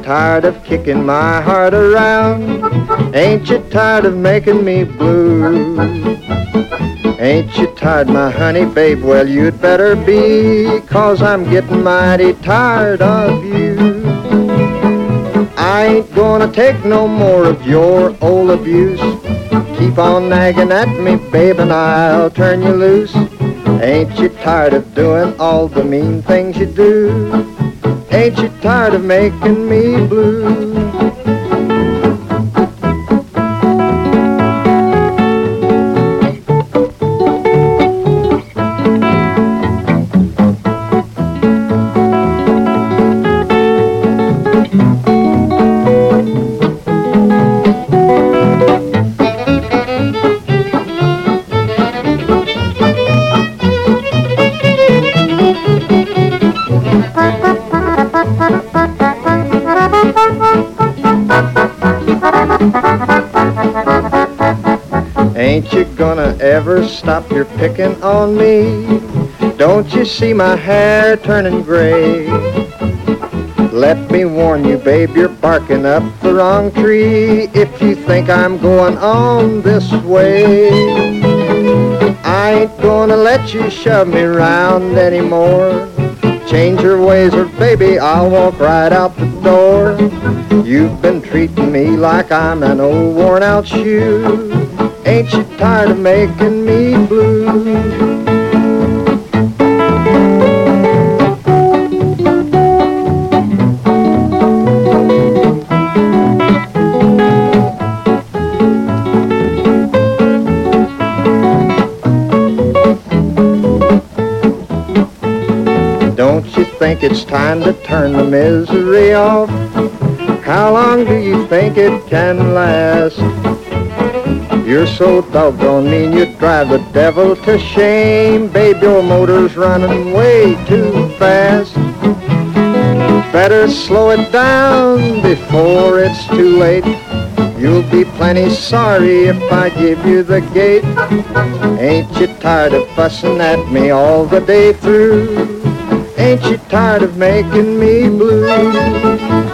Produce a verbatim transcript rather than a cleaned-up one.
tired of kicking my heart around? Ain't you tired of making me blue? Ain't you tired, my honey babe? Well, you'd better be, 'cause I'm getting mighty tired of you. I ain't gonna take no more of your old abuse. Keep on nagging at me, babe, and I'll turn you loose. Ain't you tired of doing all the mean things you do? Ain't you tired of making me blue? Ain't you gonna ever stop your picking on me? Don't you see my hair turning gray? Let me warn you, babe, you're barking up the wrong tree if you think I'm going on this way. I ain't gonna let you shove me round anymore. Change your ways or baby, I'll walk right out the door. You've been treating me like I'm an old worn out shoe. Ain't you tired of making me blue? Don't you think it's time to turn the misery off? How long do you think it can last? You're so doggone mean, you drive the devil to shame. Babe, your motor's running way too fast. Better slow it down before it's too late. You'll be plenty sorry if I give you the gate. Ain't you tired of fussing at me all the day through? Ain't you tired of making me blue?